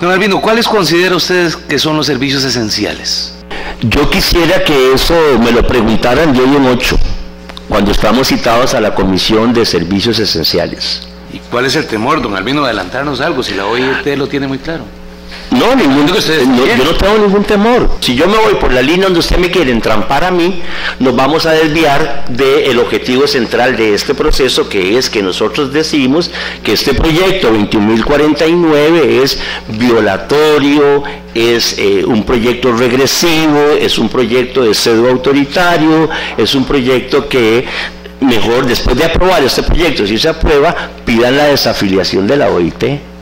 Don Albino, ¿cuáles considera usted que son los servicios esenciales? Yo quisiera que eso me lo preguntaran de hoy en 8, cuando estamos citados a la Comisión de Servicios Esenciales. ¿Y cuál es el temor, don Albino, de adelantarnos algo, si la OIT lo tiene muy claro? No, yo no tengo ningún temor. Si yo me voy por la línea donde usted me quiere entrampar a mí, nos vamos a desviar del objetivo central de este proceso, que es que nosotros decimos que este proyecto 21.049 es violatorio, es un proyecto regresivo, es un proyecto de pseudo autoritario, es un proyecto que mejor, después de aprobar este proyecto, si se aprueba, pidan la desafiliación de la OIT.